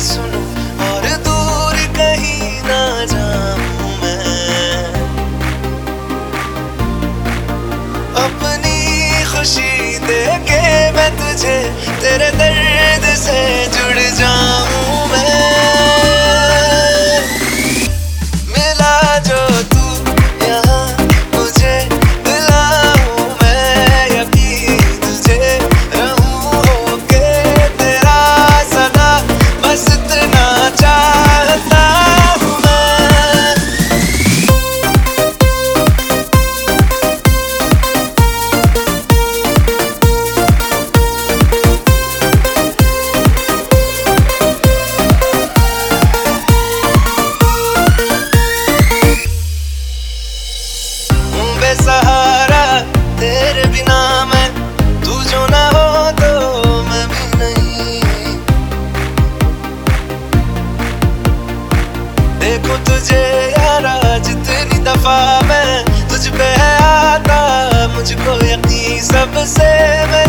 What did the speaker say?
सुनूं और दूर कहीं ना जाऊं मैं। अपनी खुशी देके मैं तुझे तेरे दर्द से जुड़ जाऊं मैं। मिला जो तू यहाँ मुझे दिलाऊं मैं यकीन तुझे रहूं होके तेरा सदा बस इतना चाहता हूँ मैं। बेसहारा तेरे बिना मैं, तू जो ना हो तो मैं भी नहीं। देखो तुझे यारा जितनी दफा मैं तुझ पे आता, मुझको यकीन सबसे